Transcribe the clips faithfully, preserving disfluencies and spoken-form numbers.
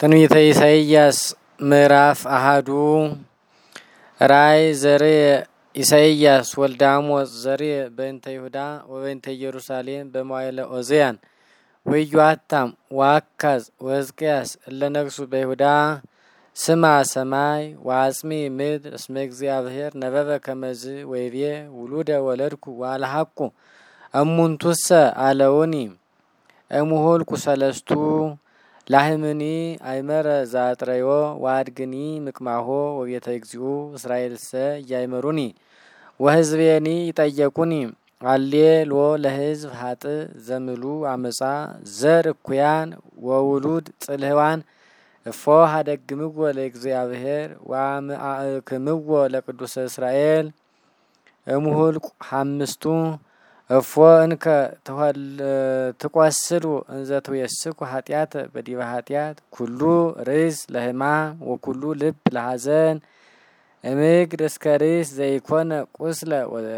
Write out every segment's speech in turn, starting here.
ትንቢተ ኢሳይያስ ምዕራፍ አሃዱ ራይ ዘሬ ኢሳይያስ ወልደ አሞጽ ዘሬ በእንተ ይሁዳ ወበእንተ ኢየሩሳሌም በመዋዕለ ዖዝያን ወኢዮአታም ወአካዝ ወሕዝቅያስ እለ ነግሡ በይሁዳ ስማ ሰማይ ወአጽሚ ምድር እስመ እግዚአብሔር ነበበ ከመዝ ወይቤ ውሉደ ወለድኩ ወአልሐቁ እሙንቱሰ አለውኒ እሙሆልኩ ሰለስቱ ላህምኒ አይመረ ዛጥረዮ ዋድግኒ ምክማሆ ወቤተ እግዚኡ እስራኤልሰ ያይመሩኒ ወሕዝቤኒ ይጠየቁኒ አሌሎ ለሕዝብ ሀጥ ዘምሉ አመጻ ዘር እኩያን ወውሉድ ጽልህዋን እፎ ሀደግምዎ ለእግዚአብሔር ወአምአክምዎ ለቅዱሰ እስራኤል እሙሁልቁ ሐምስቱ እፎ እንከ ትቆስሉ እንዘ ትዌስኩ ኃጢአት በዲበ ኃጢአት ኩሉ ርእስ ለሕማም ወኩሉ ልብ ለሐዘን እምግር እስከ ርእስ ዘይኮነ ቁስለ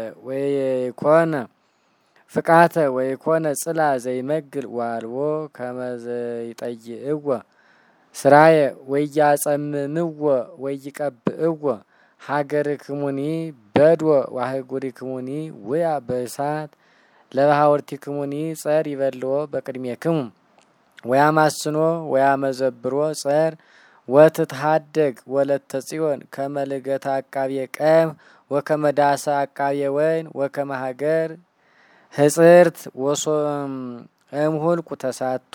ወይኮነ ፍቃተ ወይኮነ ጽላ ዘይመግል ዋልዎ ከመ ዘይጠይእዎ ስራየ ወያጸምምዎ ወይቀብእዎ ሀገርክሙኒ በድወ ዋህጉሪክሙኒ ውያ በእሳት ለባሕወርቲክሙኒ ጸር ይበልዎ በቅድሜክሙ ወያማስኖ ወያመዘብሮ ጸር ወትትሃደግ ወለተ ጽዮን ከመ ልገታ አቃቤ ቀም ወከመ ዳሰ አቃቤ ወይን ወከመ ሀገር ህጽርት ወሶም እምሁልቁ ተሳቱ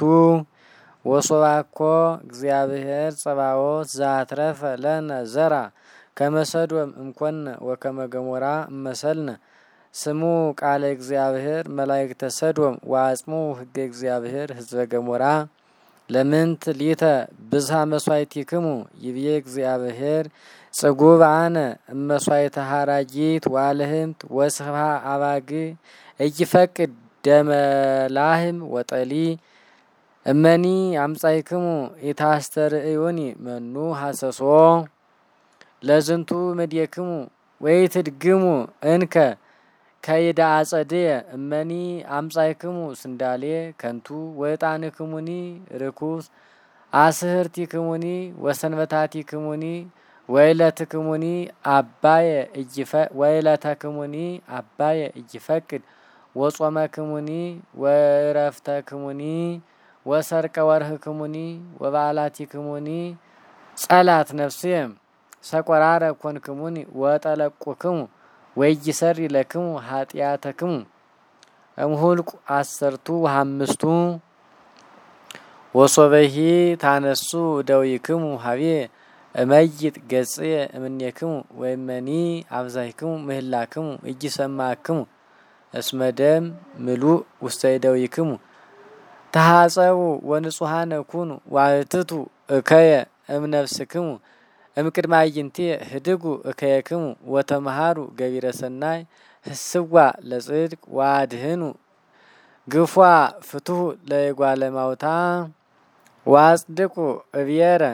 ወሶባኮ እግዚአብሔር ጸባዖት ዛትረፈ ለነ ዘራ ከመ ሰዶም እምኮነ ወከመ ገሞራ እመሰልነ ስሙ ቃለ እግዚአብሔር መላእክተ ሰዶም ወአጽሙ ሕገ እግዚአብሔር ህዝበ ገሞራ ለምንት ሊተ ብዝሃ መስዋዕቲክሙ ይብዬ እግዚአብሔር ጽጉብ አነ እመስዋዕተ ሐራጊት ዋልህምት ወስብሃ አባግ እይፈቅድ ደመ ላህም ወጠሊ እመኒ አምጻይክሙ ኢታስተርእዩኒ መኑ ሐሰሶ ለዝንቱ ምድየክሙ ወይትድግሙ እንከ ከይዳ አጸድየ እመኒ አምጻይክሙ ስንዳሌ ከንቱ ወዕጣንክሙኒ ርኩስ አስህርቲክሙኒ ወሰንበታቲክሙኒ ወይለትክሙኒ አባየ እይፈ ወይለተክሙኒ አባየ እይፈቅድ ወጾመክሙኒ ወረፍተክሙኒ ወሰርቀ ወርህክሙኒ ወበዓላቲክሙኒ ጸላት ነፍስየ ሰቆራረ ኮንክሙኒ ወጠለቁክሙ ወይሰሪ ለክሙ ኃጢአተክሙ እምሁልቁ አሰርቱ ወሐምስቱ ወሶበሂ ታነሱ ደዊክሙ ሀቤ እመይጥ ገጽየ እምኔክሙ ወይመኒ አብዛይክሙ ምህላክሙ እይሰማክሙ እስመ ደም ምሉእ ውስተ ደዊክሙ ተሐጸቡ ወንጹሃነ ኩኑ ዋህትቱ እከየ እምነፍስክሙ እምቅድመ አዕይንትየ ህድጉ እከየክሙ ወተመሃሩ ገቢረ ሰናይ ህስዋ ለጽድቅ ዋድህኑ ግፏ ፍትሑ ለእጓለ እማውታ ዋጽድቁ እብየረ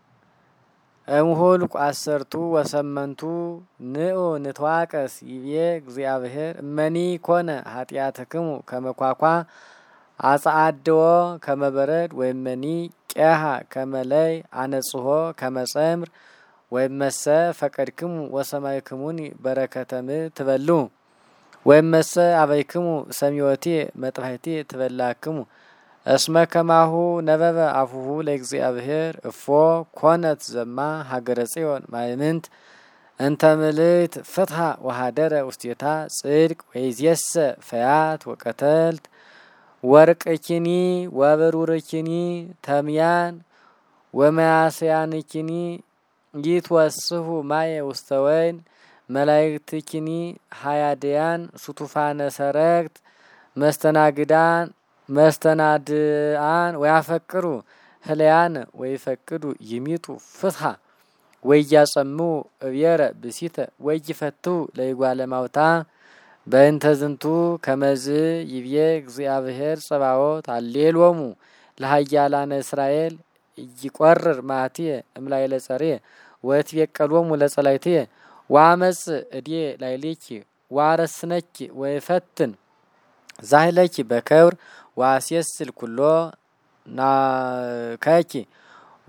እምሁልቁ አሰርቱ ወሰመንቱ ንዑ ንትዋቀስ ይቤ እግዚአብሔር እመኒ ኮነ ኃጢአትክሙ ከመ ኳኳ አጽአድዎ ከመ በረድ ወይመኒ ቄሃ ከመ ለይ አነጽሖ ከመ ጸምር ወይመሰ ፈቀድክሙ ወሰማይክሙኒ በረከተ ምድር ትበሉ ወይመሰ አበይክሙ ሰሚዮትየ መጥባሕትየ ትበላክሙ እስመ ከማሁ ነበበ አፉሁ ለእግዚአብሔር እፎ ኮነት ዘማ ሀገረ ጽዮን ማእምንት እንተ ምልዕት ፍትሐ ወሃደረ ውስቴታ ጽድቅ ወይዝየሰ ፈያት ወቀተልት ወርቅኪኒ ወብሩርኪኒ ተምያን ወመያስያንኪኒ ይትወስሁ ማየ ውስተ ወይን መላእክትኪኒ ሃያድያን ሱቱፋነ ሰረቅት መስተናግዳን መስተናድአን ወያፈቅሩ ህልያን ወይፈቅዱ ይሚጡ ፍትሐ ወያጸምው እብየረ ብሲተ ወይፈትው ለእጓለ እማውታ በእንተ ዝንቱ ከመዝ ይብዬ እግዚአብሔር ጸባዖት አሌሎሙ ለኃያላነ እስራኤል ይቆርር ማትየ እምላይለ ጸርየ ወትቤቀሎሙ ለጸላይትየ ዋመጽ እድየ ላይሌኪ ዋረስነኪ ወይፈትን ዛህለኪ በከብር ዋስየስል ኩሎ ናከኪ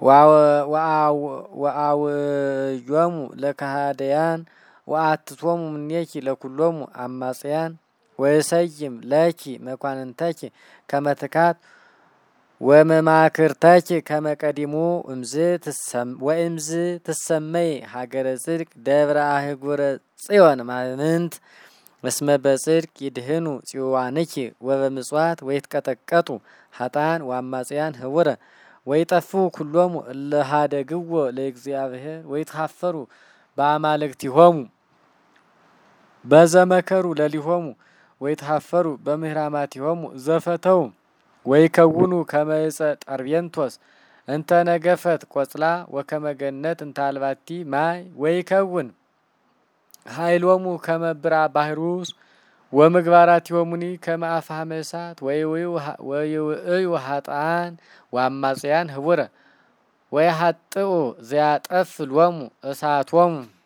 ወአውዮሙ ለከሃደያን ወአትቶሙ እምኔኪ ለኩሎሙ አማጽያን ወይሰይም ለኪ መኳንንተኪ ከመትካት ወመማክርተኪ ከመቀዲሙ እምዝ ትሰም ወእምዝ ትሰመይ ሀገረ ጽድቅ ደብረ አህጉረ ጽዮን ማምንት እስመ በጽድቅ ይድህኑ ጽዋንኪ ወበምጽዋት ወይትቀጠቀጡ ሀጣን ወአማጽያን ህቡረ ወይጠፉ ኩሎሙ ለሃደግዎ ለእግዚአብሔር ወይትሐፈሩ በአማልክቲሆሙ በዘመከሩ ለሊሆሙ ወይትሐፈሩ በምህራማቲሆሙ ዘፈተው ወይከውኑ ከመይጸ ጠርቤንቶስ እንተ ነገፈት ቆጽላ ወከመገነት እንታልባቲ ማይ ወይከውን ኃይሎሙ ከመብራ ባህሩስ ወምግባራቲሆሙኒ ከመአፍሃመ እሳት ወይውእዩ ሀጣን ወአማጽያን ህቡረ ወይሐጥኡ ዘያጠፍ ሎሙ እሳቶሙ